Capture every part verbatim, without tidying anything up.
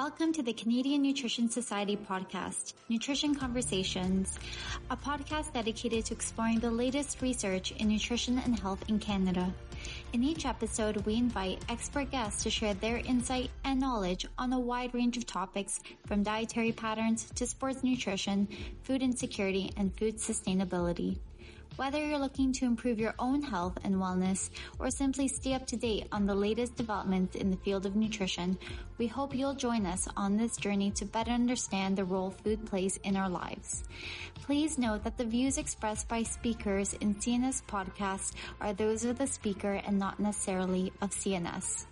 Welcome to the Canadian Nutrition Society podcast, Nutrition Conversations, a podcast dedicated to exploring the latest research in nutrition and health in Canada. In each episode, we invite expert guests to share their insight and knowledge on a wide range of topics from dietary patterns to sports nutrition, food insecurity, and food sustainability. Whether you're looking to improve your own health and wellness or simply stay up to date on the latest developments in the field of nutrition, we hope you'll join us on this journey to better understand the role food plays in our lives. Please note that the views expressed by speakers in C N S podcasts are those of the speaker and not necessarily of C N S.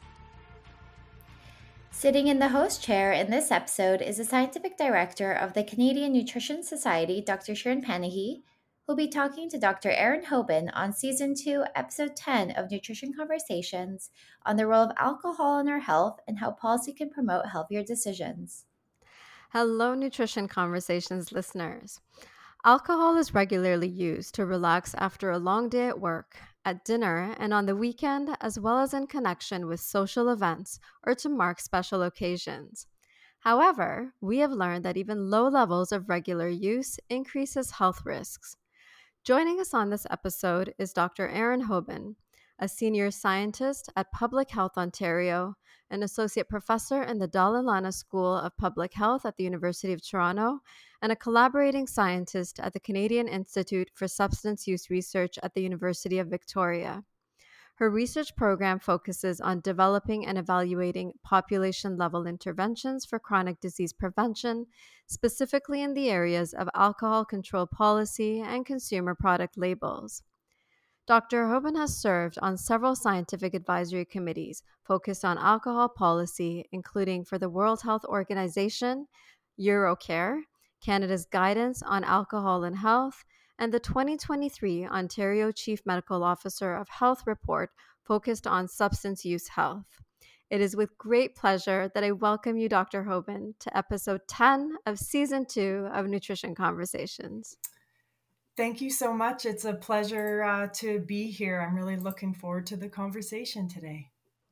Sitting in the host chair in this episode is the Scientific Director of the Canadian Nutrition Society, Doctor Sharon Panahy, who'll be talking to Doctor Erin Hoban on Season two, Episode ten of Nutrition Conversations on the role of alcohol in our health and how policy can promote healthier decisions. Hello, Nutrition Conversations listeners. Alcohol is regularly used to relax after a long day at work, at dinner, and on the weekend, as well as in connection with social events or to mark special occasions. However, we have learned that even low levels of regular use increases health risks. Joining us on this episode is Doctor Erin Hoban, a senior scientist at Public Health Ontario, an associate professor in the Dalla Lana School of Public Health at the University of Toronto, and a collaborating scientist at the Canadian Institute for Substance Use Research at the University of Victoria. Her research program focuses on developing and evaluating population-level interventions for chronic disease prevention, specifically in the areas of alcohol control policy and consumer product labels. Doctor Hoban has served on several scientific advisory committees focused on alcohol policy, including for the World Health Organization, Eurocare, Canada's Guidance on Alcohol and Health, and the twenty twenty-three Ontario Chief Medical Officer of Health report focused on substance use health. It is with great pleasure that I welcome you, Doctor Hoban, to episode ten of season two of Nutrition Conversations. Thank you so much. It's a pleasure uh, to be here. I'm really looking forward to the conversation today.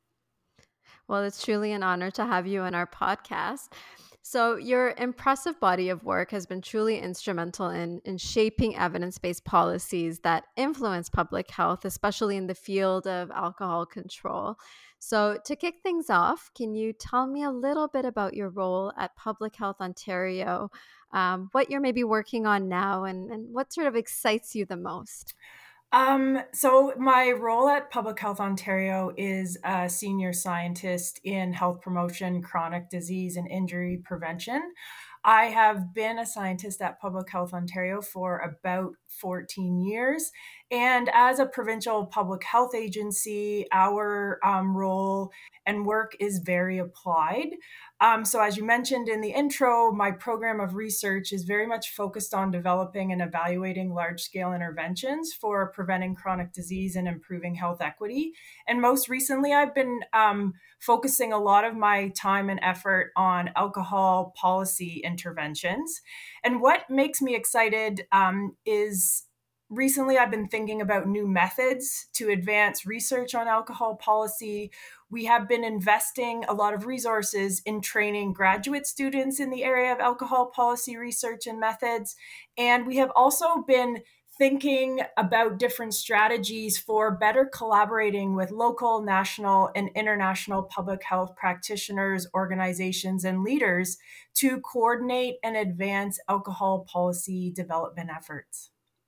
Well, it's truly an honor to have you on our podcast. So your impressive body of work has been truly instrumental in, in shaping evidence-based policies that influence public health, especially in the field of alcohol control. So to kick things off, can you tell me a little bit about your role at Public Health Ontario, um, what you're maybe working on now, and, and what sort of excites you the most? Um, so my role at Public Health Ontario is a senior scientist in health promotion, chronic disease, and injury prevention. I have been a scientist at Public Health Ontario for about fourteen years. And as a provincial public health agency, our um, role and work is very applied. Um, so as you mentioned in the intro, my program of research is very much focused on developing and evaluating large-scale interventions for preventing chronic disease and improving health equity. And most recently, I've been um, focusing a lot of my time and effort on alcohol policy interventions. And what makes me excited um, is recently I've been thinking about new methods to advance research on alcohol policy. We have been investing a lot of resources in training graduate students in the area of alcohol policy research and methods. And we have also been thinking about different strategies for better collaborating with local, national, and international public health practitioners, organizations, and leaders to coordinate and advance alcohol policy development efforts.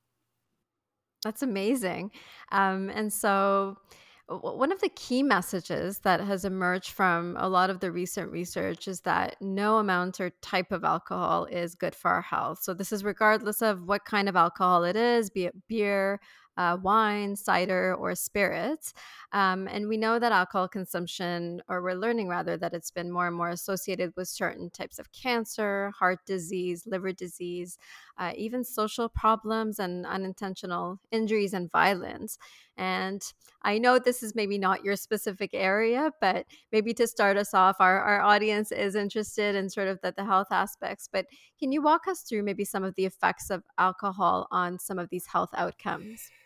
That's amazing. Um, and so one of the key messages that has emerged from a lot of the recent research is that no amount or type of alcohol is good for our health. So this is regardless of what kind of alcohol it is, be it beer, uh, wine, cider, or spirits. Um, and we know that alcohol consumption, or we're learning rather, that it's been more and more associated with certain types of cancer, heart disease, liver disease, uh, even social problems and unintentional injuries and violence. And I know this is maybe not your specific area, but maybe to start us off, our, our audience is interested in sort of the, the health aspects. But can you walk us through maybe some of the effects of alcohol on some of these health outcomes?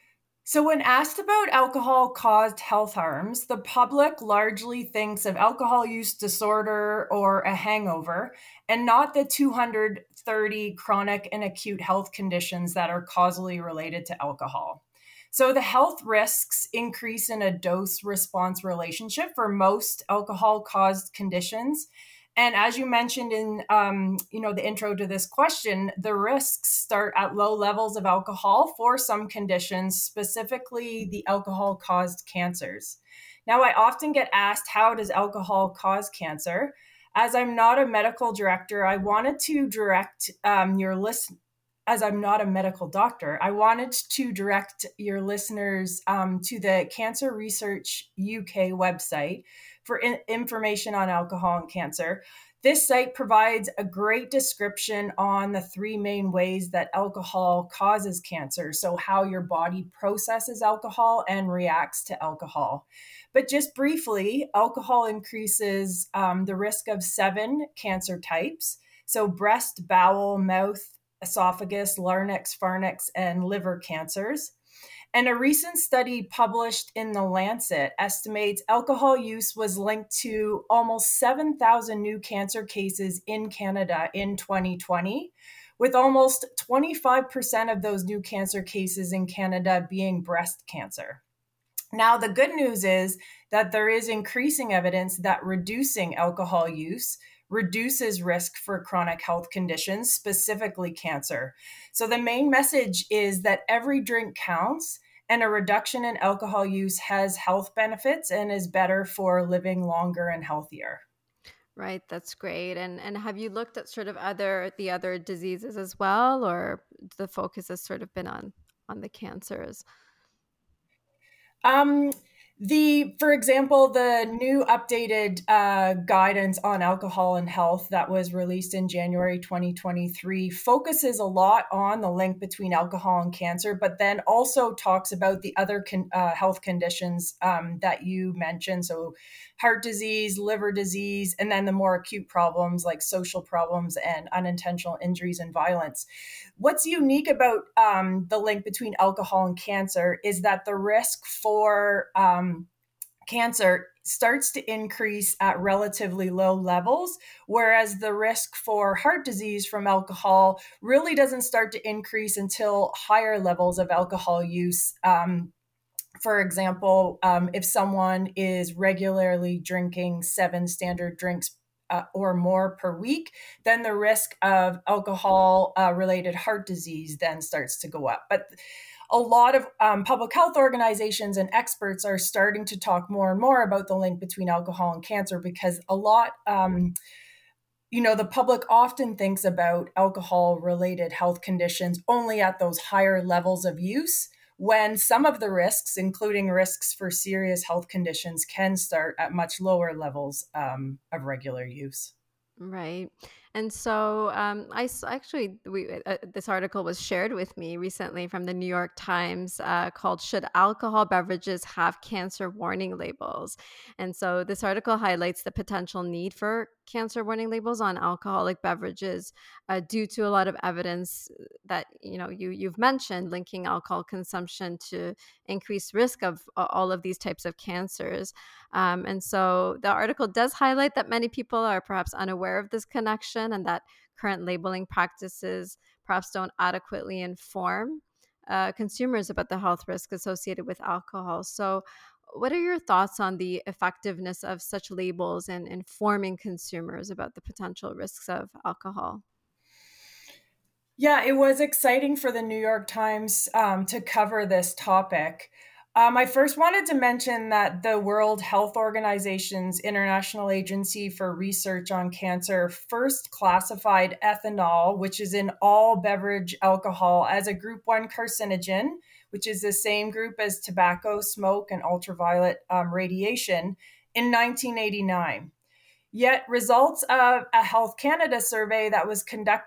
So when asked about alcohol-caused health harms, the public largely thinks of alcohol use disorder or a hangover, and not the two hundred thirty chronic and acute health conditions that are causally related to alcohol. So the health risks increase in a dose-response relationship for most alcohol-caused conditions. And as you mentioned in um, you know, the intro to this question, the risks start at low levels of alcohol for some conditions, specifically the alcohol-caused cancers. Now, I often get asked, how does alcohol cause cancer? As I'm not a medical director, I wanted to direct um, your list. As I'm not a medical doctor, I wanted to direct your listeners um, to the Cancer Research U K website for in- information on alcohol and cancer. This site provides a great description on the three main ways that alcohol causes cancer. So how your body processes alcohol and reacts to alcohol. But just briefly, alcohol increases um, the risk of seven cancer types. So breast, bowel, mouth, esophagus, larynx, pharynx, and liver cancers. And a recent study published in The Lancet estimates alcohol use was linked to almost seven thousand new cancer cases in Canada in twenty twenty, with almost twenty-five percent of those new cancer cases in Canada being breast cancer. Now, the good news is that there is increasing evidence that reducing alcohol use reduces risk for chronic health conditions, specifically cancer. So the main message is that every drink counts, and a reduction in alcohol use has health benefits and is better for living longer and healthier. Right, that's great. And and have you looked at sort of other the other diseases as well, or the focus has sort of been on on the cancers? Um, the, for example, the new updated uh, guidance on alcohol and health that was released in January twenty twenty-three focuses a lot on the link between alcohol and cancer, but then also talks about the other con- uh, health conditions um, that you mentioned. So heart disease, liver disease, and then the more acute problems like social problems and unintentional injuries and violence. What's unique about um, the link between alcohol and cancer is that the risk for um, cancer starts to increase at relatively low levels, whereas the risk for heart disease from alcohol really doesn't start to increase until higher levels of alcohol use. Um, for example, um, if someone is regularly drinking seven standard drinks Uh, or more per week, then the risk of alcohol uh, related heart disease then starts to go up. But a lot of um, public health organizations and experts are starting to talk more and more about the link between alcohol and cancer, because a lot, um, you know, the public often thinks about alcohol related health conditions only at those higher levels of use, when some of the risks, including risks for serious health conditions, can start at much lower levels um, of regular use. Right. And so um, I s- actually, we, uh, this article was shared with me recently from the New York Times uh, called Should Alcohol Beverages Have Cancer Warning Labels? And so this article highlights the potential need for cancer warning labels on alcoholic beverages uh, due to a lot of evidence that, you know, you, you've mentioned linking alcohol consumption to increased risk of uh, all of these types of cancers. Um, and so the article does highlight that many people are perhaps unaware of this connection, and that current labeling practices perhaps don't adequately inform uh, consumers about the health risk associated with alcohol. So, what are your thoughts on the effectiveness of such labels in informing consumers about the potential risks of alcohol? Yeah, it was exciting for the New York Times um, to cover this topic. Um, I first wanted to mention that the World Health Organization's International Agency for Research on Cancer first classified ethanol, which is in all beverage alcohol, as a group one carcinogen, which is the same group as tobacco, smoke, and ultraviolet um, radiation, in nineteen eighty-nine. Yet results of a Health Canada survey that was conducted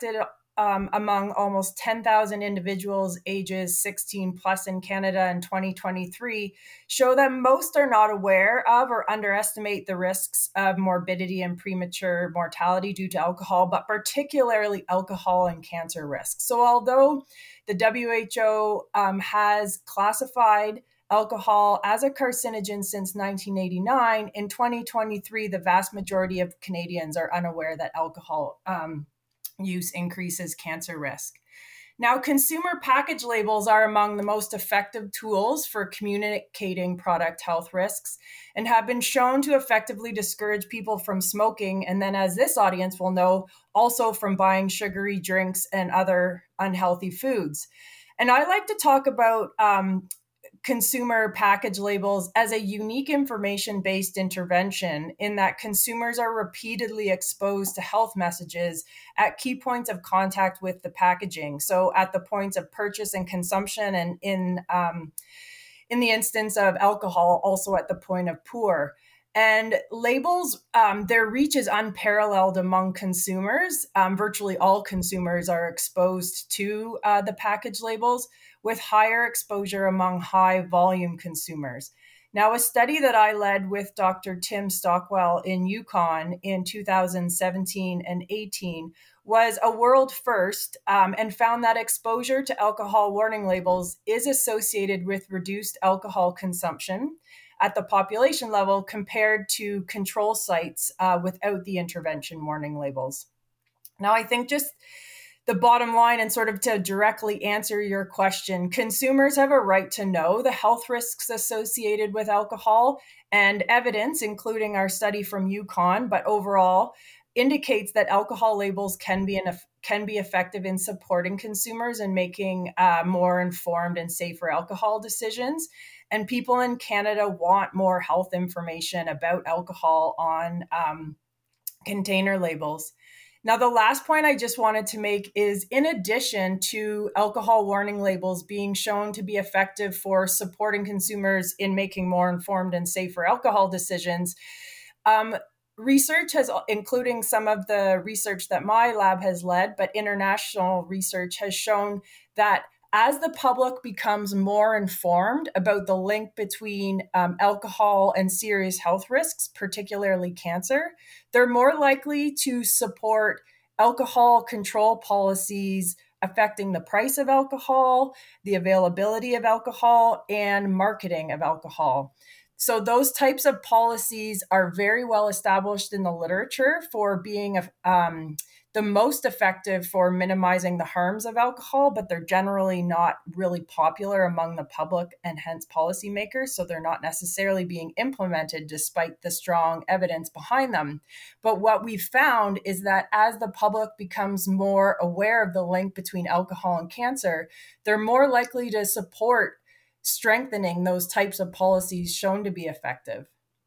um, among almost ten thousand individuals ages sixteen plus in Canada in twenty twenty-three show that most are not aware of or underestimate the risks of morbidity and premature mortality due to alcohol, but particularly alcohol and cancer risks. So although the W H O um, has classified alcohol as a carcinogen since nineteen eighty-nine, in twenty twenty-three, the vast majority of Canadians are unaware that alcohol um, use increases cancer risk. Now, consumer package labels are among the most effective tools for communicating product health risks and have been shown to effectively discourage people from smoking. And then, as this audience will know, also from buying sugary drinks and other unhealthy foods. And I like to talk about um, consumer package labels as a unique information-based intervention in that consumers are repeatedly exposed to health messages at key points of contact with the packaging. So at the points of purchase and consumption, and in um, in the instance of alcohol, also at the point of pour. And labels, um, their reach is unparalleled among consumers. Um, virtually all consumers are exposed to uh, the package labels, with higher exposure among high volume consumers. Now, a study that I led with Doctor Tim Stockwell in Yukon in two thousand seventeen and eighteen was a world first um, and found that exposure to alcohol warning labels is associated with reduced alcohol consumption at the population level compared to control sites uh, without the intervention warning labels. Now, I think just the bottom line, and sort of to directly answer your question, consumers have a right to know the health risks associated with alcohol, and evidence, including our study from Yukon, but overall, indicates that alcohol labels can be an, can be effective in supporting consumers and making uh, more informed and safer alcohol decisions. And people in Canada want more health information about alcohol on um, container labels. Now, the last point I just wanted to make is, in addition to alcohol warning labels being shown to be effective for supporting consumers in making more informed and safer alcohol decisions, um, research has, including some of the research that my lab has led, but international research has shown that as the public becomes more informed about the link between um, alcohol and serious health risks, particularly cancer, they're more likely to support alcohol control policies affecting the price of alcohol, the availability of alcohol, and marketing of alcohol. So those types of policies are very well established in the literature for being um, the most effective for minimizing the harms of alcohol, but they're generally not really popular among the public and hence policymakers. So they're not necessarily being implemented despite the strong evidence behind them. But what we've found is that as the public becomes more aware of the link between alcohol and cancer, they're more likely to support strengthening those types of policies shown to be effective.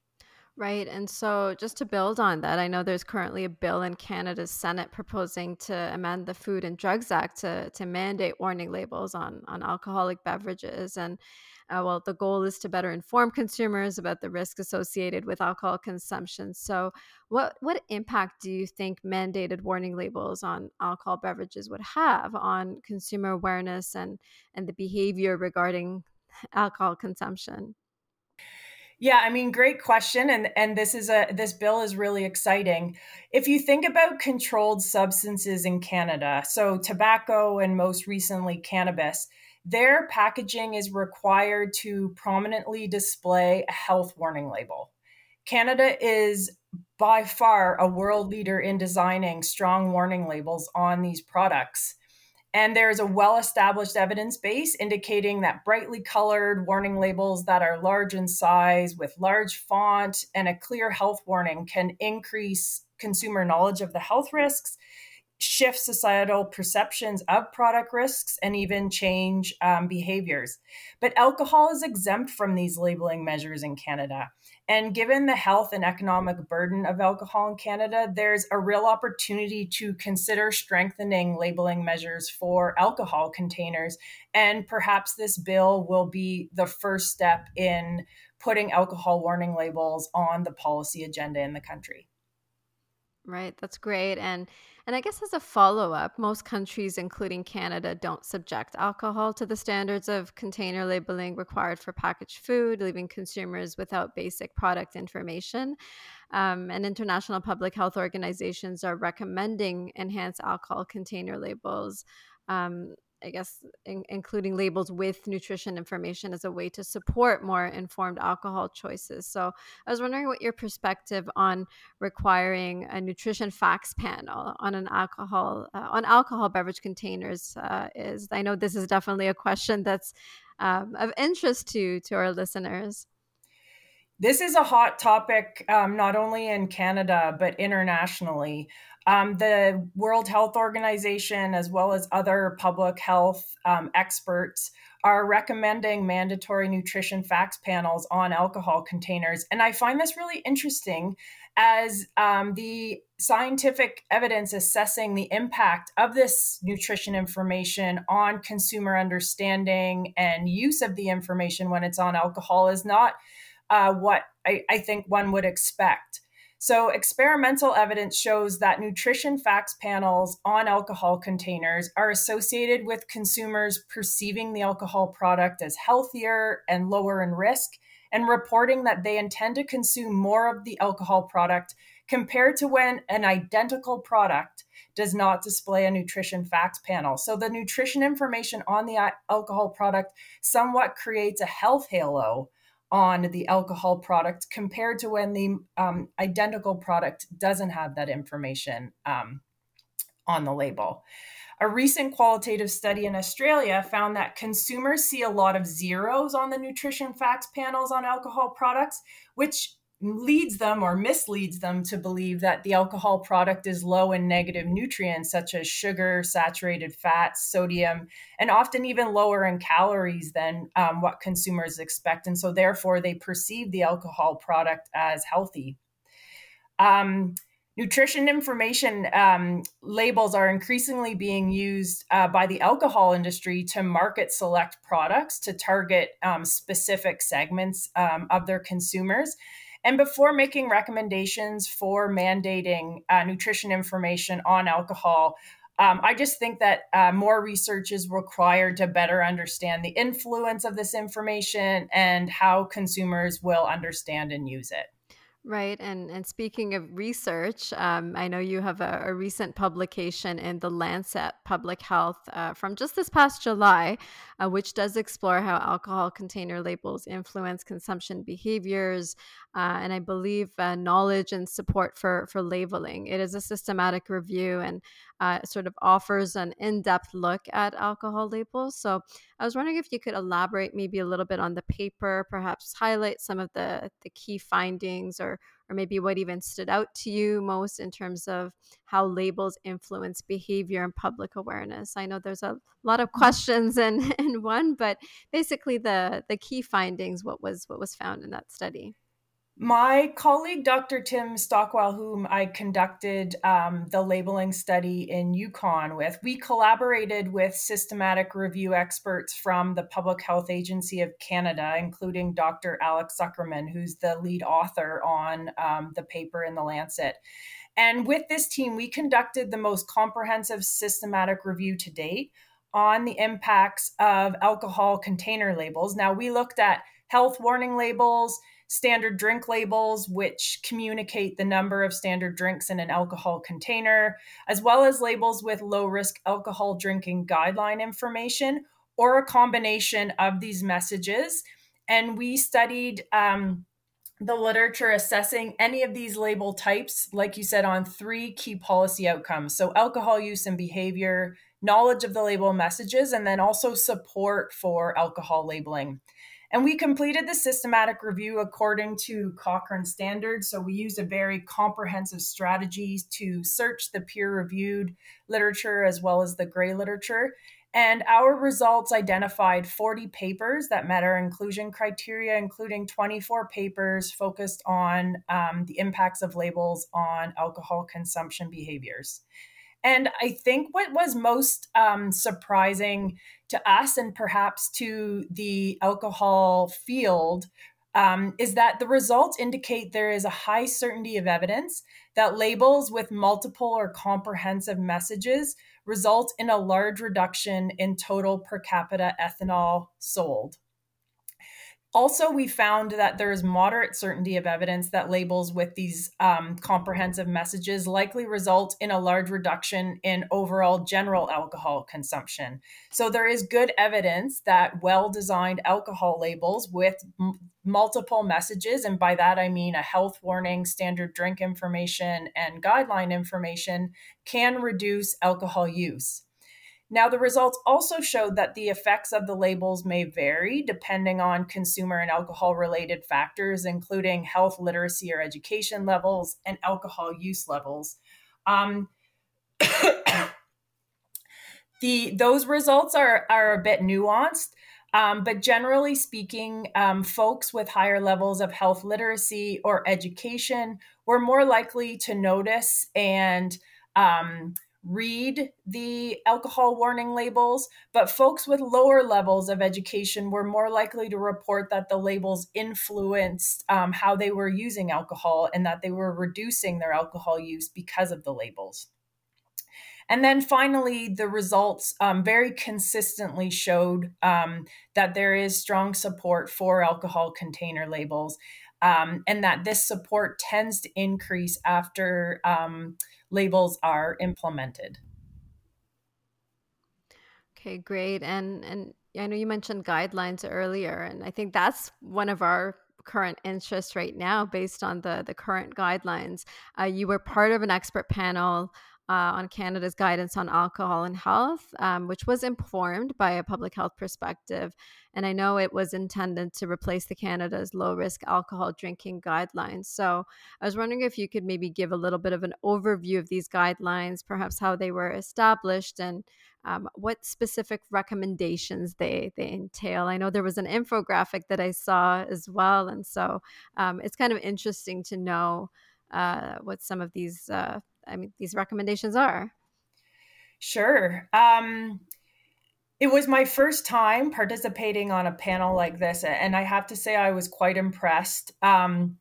Right. And so just to build on that, I know there's currently a bill in Canada's Senate proposing to amend the Food and Drugs Act to, to mandate warning labels on, on alcoholic beverages. And uh, well, the goal is to better inform consumers about the risk associated with alcohol consumption. So what, what impact do you think mandated warning labels on alcohol beverages would have on consumer awareness and, and the behavior regarding alcohol consumption? Yeah, I mean, great question. And, and this is a this bill is really exciting. If you think about controlled substances in Canada, so tobacco and most recently cannabis, their packaging is required to prominently display a health warning label. Canada is by far a world leader in designing strong warning labels on these products. And there is a well-established evidence base indicating that brightly colored warning labels that are large in size with large font and a clear health warning can increase consumer knowledge of the health risks, shift societal perceptions of product risks, and even change um, behaviors. But alcohol is exempt from these labeling measures in Canada. And given the health and economic burden of alcohol in Canada, there's a real opportunity to consider strengthening labeling measures for alcohol containers. And perhaps this bill will be the first step in putting alcohol warning labels on the policy agenda in the country. Right, that's great. And and I guess as a follow-up, most countries, including Canada, don't subject alcohol to the standards of container labeling required for packaged food, leaving consumers without basic product information. Um, and international public health organizations are recommending enhanced alcohol container labels. Um, I guess in, including labels with nutrition information as a way to support more informed alcohol choices. So I was wondering what your perspective on requiring a nutrition facts panel on an alcohol uh, on alcohol beverage containers uh, is. I know this is definitely a question that's um, of interest to to our listeners. This is a hot topic, um, not only in Canada, but internationally. Um, the World Health Organization, as well as other public health um, experts, are recommending mandatory nutrition facts panels on alcohol containers. And I find this really interesting as um, the scientific evidence assessing the impact of this nutrition information on consumer understanding and use of the information when it's on alcohol is not Uh, what I, I think one would expect. So, experimental evidence shows that nutrition facts panels on alcohol containers are associated with consumers perceiving the alcohol product as healthier and lower in risk, and reporting that they intend to consume more of the alcohol product compared to when an identical product does not display a nutrition facts panel. So, the nutrition information on the alcohol product somewhat creates a health halo on the alcohol product compared to when the um, identical product doesn't have that information um, on the label. A recent qualitative study in Australia found that consumers see a lot of zeros on the nutrition facts panels on alcohol products, which leads them or misleads them to believe that the alcohol product is low in negative nutrients such as sugar, saturated fats, sodium, and often even lower in calories than um, what consumers expect. And so therefore they perceive the alcohol product as healthy. Um, Nutrition information um, labels are increasingly being used uh, by the alcohol industry to market select products to target um, specific segments um, of their consumers. And before making recommendations for mandating uh, nutrition information on alcohol, um, I just think that uh, more research is required to better understand the influence of this information and how consumers will understand and use it. Right. And and speaking of research, um, I know you have a, a recent publication in the Lancet Public Health uh, from just this past July, uh, which does explore how alcohol container labels influence consumption behaviors, uh, and I believe uh, knowledge and support for for labeling. It is a systematic review and uh, sort of offers an in-depth look at alcohol labels. So I was wondering if you could elaborate maybe a little bit on the paper, perhaps highlight some of the the key findings or or maybe what even stood out to you most in terms of how labels influence behavior and public awareness. I know there's a lot of questions in, in one, but basically the the key findings, what was what was found in that study. My colleague, Doctor Tim Stockwell, whom I conducted um, the labeling study in Yukon with, we collaborated with systematic review experts from the Public Health Agency of Canada, including Doctor Alex Zuckerman, who's the lead author on um, the paper in the Lancet. And with this team, we conducted the most comprehensive systematic review to date on the impacts of alcohol container labels. Now, we looked at health warning labels, standard drink labels, which communicate the number of standard drinks in an alcohol container, as well as labels with low-risk alcohol drinking guideline information, or a combination of these messages. And we studied um, the literature assessing any of these label types, like you said, on three key policy outcomes. So alcohol use and behavior, knowledge of the label messages, and then also support for alcohol labeling. And we completed the systematic review according to Cochrane standards. So we used a very comprehensive strategy to search the peer-reviewed literature as well as the gray literature. And our results identified forty papers that met our inclusion criteria, including twenty-four papers focused on um, the impacts of labels on alcohol consumption behaviors. And I think what was most um, surprising to us and perhaps to the alcohol field um, is that the results indicate there is a high certainty of evidence that labels with multiple or comprehensive messages result in a large reduction in total per capita ethanol sold. Also, we found that there is moderate certainty of evidence that labels with these um, comprehensive messages likely result in a large reduction in overall general alcohol consumption. So there is good evidence that well-designed alcohol labels with m- multiple messages, and by that I mean a health warning, standard drink information, and guideline information, can reduce alcohol use. Now, the results also showed that the effects of the labels may vary depending on consumer and alcohol-related factors, including health literacy or education levels and alcohol use levels. Um, the those results are, are a bit nuanced, um, but generally speaking, um, folks with higher levels of health literacy or education were more likely to notice and um, read the alcohol warning labels, but folks with lower levels of education were more likely to report that the labels influenced um, how they were using alcohol and that they were reducing their alcohol use because of the labels. And then finally, the results um, very consistently showed um, that there is strong support for alcohol container labels, um, and that this support tends to increase after um, labels are implemented. Okay, great. And and I know you mentioned guidelines earlier, and I think that's one of our current interests right now based on the the current guidelines. Uh, you were part of an expert panel uh, on Canada's guidance on alcohol and health, um, which was informed by a public health perspective. And I know it was intended to replace the Canada's low risk alcohol drinking guidelines. So I was wondering if you could maybe give a little bit of an overview of these guidelines, perhaps how they were established and um, what specific recommendations they they entail. I know there was an infographic that I saw as well, and so um, it's kind of interesting to know uh, what some of these uh, I mean these recommendations are. Sure. Um, it was my first time participating on a panel like this, and I have to say I was quite impressed. Um,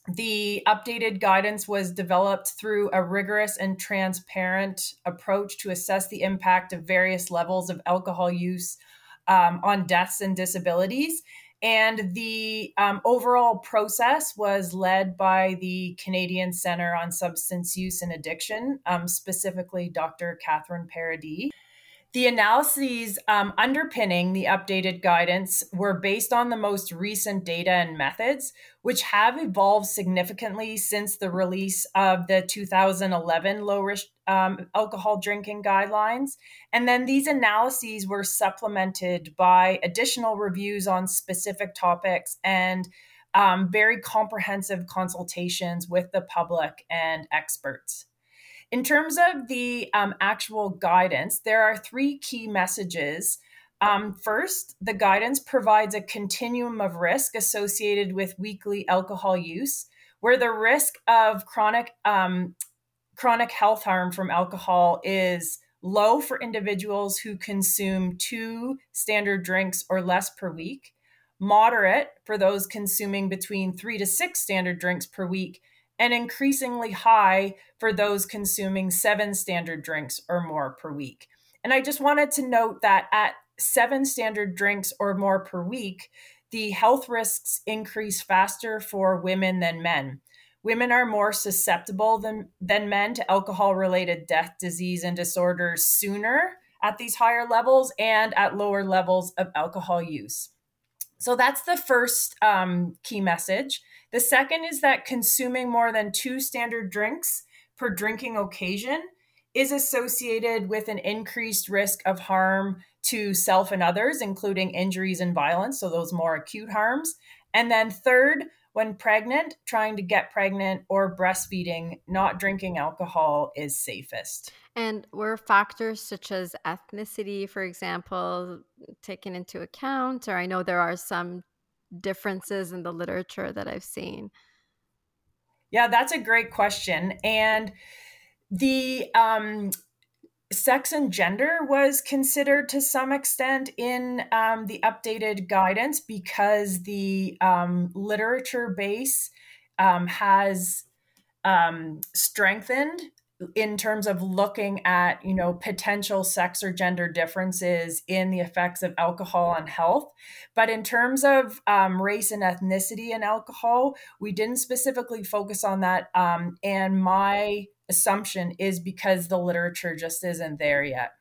The updated guidance was developed through a rigorous and transparent approach to assess the impact of various levels of alcohol use um, on deaths and disabilities. And the um, overall process was led by the Canadian Centre on Substance Use and Addiction, um, specifically Doctor Catherine Paradis. The analyses um, underpinning the updated guidance were based on the most recent data and methods, which have evolved significantly since the release of the two thousand eleven low risk um, alcohol drinking guidelines. And then these analyses were supplemented by additional reviews on specific topics and um, very comprehensive consultations with the public and experts. In terms of the um, actual guidance, there are three key messages. Um, first, the guidance provides a continuum of risk associated with weekly alcohol use, where the risk of chronic um, chronic health harm from alcohol is low for individuals who consume two standard drinks or less per week, moderate for those consuming between three to six standard drinks per week, and increasingly high for those consuming seven standard drinks or more per week. And I just wanted to note that at seven standard drinks or more per week, the health risks increase faster for women than men. Women are more susceptible than, than men to alcohol-related death, disease, and disorders sooner at these higher levels and at lower levels of alcohol use. So that's the first um, key message. The second is that consuming more than two standard drinks per drinking occasion is associated with an increased risk of harm to self and others, including injuries and violence, so those more acute harms. And then third, when pregnant, trying to get pregnant, or breastfeeding, not drinking alcohol is safest. And were factors such as ethnicity, for example, taken into account? Or I know there are some differences in the literature that I've seen. Yeah, that's a great question. And the um, sex and gender was considered to some extent in um, the updated guidance because the um, literature base um, has um, strengthened in terms of looking at, you know, potential sex or gender differences in the effects of alcohol on health. But in terms of um, race and ethnicity in alcohol, we didn't specifically focus on that. Um, and my assumption is because the literature just isn't there yet.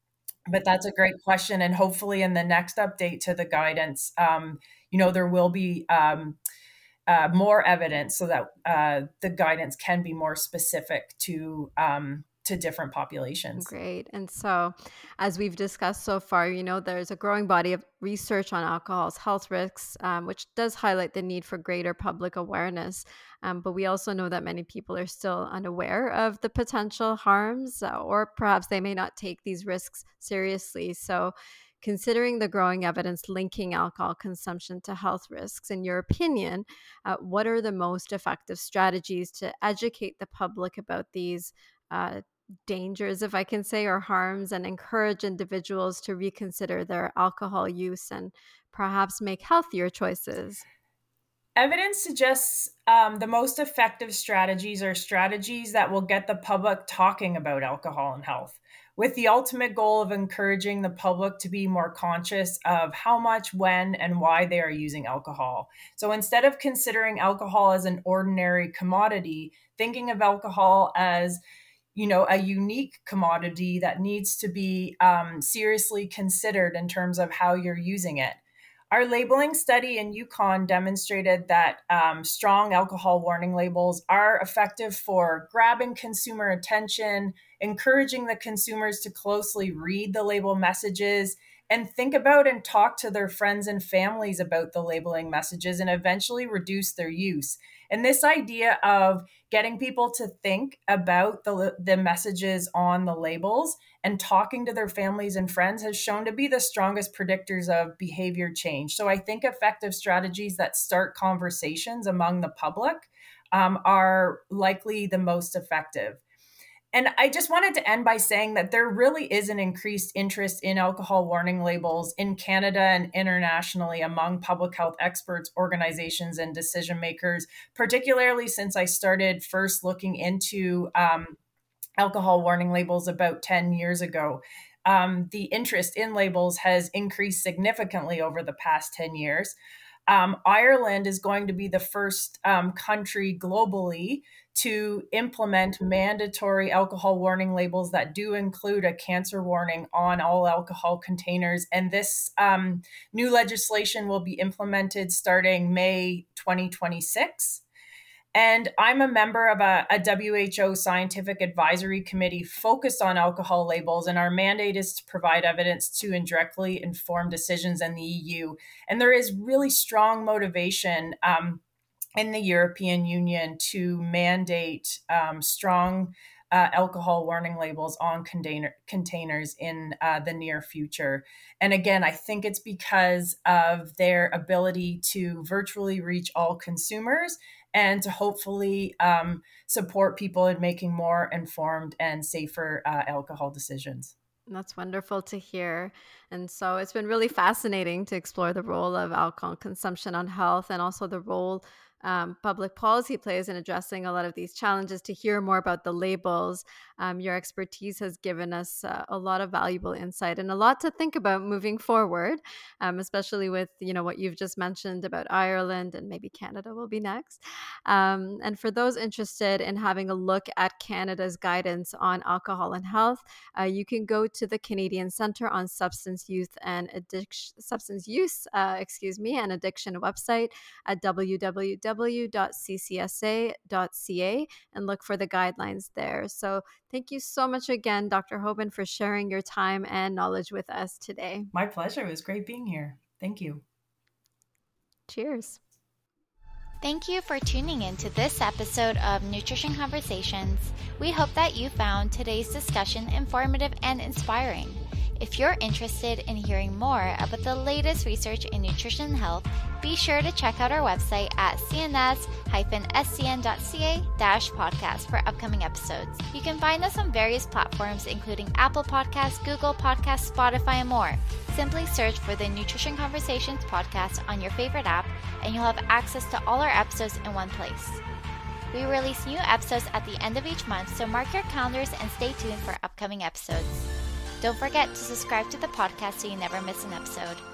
But that's a great question. And hopefully in the next update to the guidance, um, you know, there will be um, uh, more evidence so that uh, the guidance can be more specific to um, to different populations. Great. And so, as we've discussed so far, you know, there's a growing body of research on alcohol's health risks, um, which does highlight the need for greater public awareness. Um, but we also know that many people are still unaware of the potential harms, uh, or perhaps they may not take these risks seriously. So, considering the growing evidence linking alcohol consumption to health risks, in your opinion, uh, what are the most effective strategies to educate the public about these uh, dangers, if I can say, or harms, and encourage individuals to reconsider their alcohol use and perhaps make healthier choices? Evidence suggests um, the most effective strategies are strategies that will get the public talking about alcohol and health, with the ultimate goal of encouraging the public to be more conscious of how much, when, and why they are using alcohol. So instead of considering alcohol as an ordinary commodity, thinking of alcohol as, you know, a unique commodity that needs to be um, seriously considered in terms of how you're using it. Our labeling study in Yukon demonstrated that um, strong alcohol warning labels are effective for grabbing consumer attention, encouraging the consumers to closely read the label messages, and think about and talk to their friends and families about the labeling messages and eventually reduce their use. And this idea of getting people to think about the, the messages on the labels and talking to their families and friends has shown to be the strongest predictors of behavior change. So I think effective strategies that start conversations among the public um, are likely the most effective. And I just wanted to end by saying that there really is an increased interest in alcohol warning labels in Canada and internationally among public health experts, organizations, and decision makers, particularly since I started first looking into um, alcohol warning labels about ten years ago. Um, the interest in labels has increased significantly over the past ten years. Um, Ireland is going to be the first um, country globally to implement mandatory alcohol warning labels that do include a cancer warning on all alcohol containers. And this um, new legislation will be implemented starting May twenty twenty-six. And I'm a member of a, a W H O scientific advisory committee focused on alcohol labels, and our mandate is to provide evidence to indirectly inform decisions in the E U. And there is really strong motivation um, in the European Union to mandate um, strong uh, alcohol warning labels on container, containers in uh, the near future. And again, I think it's because of their ability to virtually reach all consumers and to hopefully um, support people in making more informed and safer uh, alcohol decisions. That's wonderful to hear. And so it's been really fascinating to explore the role of alcohol consumption on health and also the role Um, public policy plays in addressing a lot of these challenges. To hear more about the labels, um, your expertise has given us uh, a lot of valuable insight and a lot to think about moving forward, um, especially with, you know, what you've just mentioned about Ireland, and maybe Canada will be next. Um, and for those interested in having a look at Canada's guidance on alcohol and health, uh, you can go to the Canadian Centre on Substance Use and Addiction, Substance Use, uh, excuse me, and Addiction website at w w w dot c c s a dot c a and look for the guidelines there. So thank you so much again, Doctor Hoban, for sharing your time and knowledge with us today. My pleasure. It was great being here. Thank you. Cheers. Thank you for tuning in to this episode of Nutrition Conversations. We hope that you found today's discussion informative and inspiring. If you're interested in hearing more about the latest research in nutrition and health, be sure to check out our website at c n s dash s c n dot c a dash podcast for upcoming episodes. You can find us on various platforms including Apple Podcasts, Google Podcasts, Spotify, and more. Simply search for the Nutrition Conversations podcast on your favorite app, and you'll have access to all our episodes in one place. We release new episodes at the end of each month, so mark your calendars and stay tuned for upcoming episodes. Don't forget to subscribe to the podcast so you never miss an episode.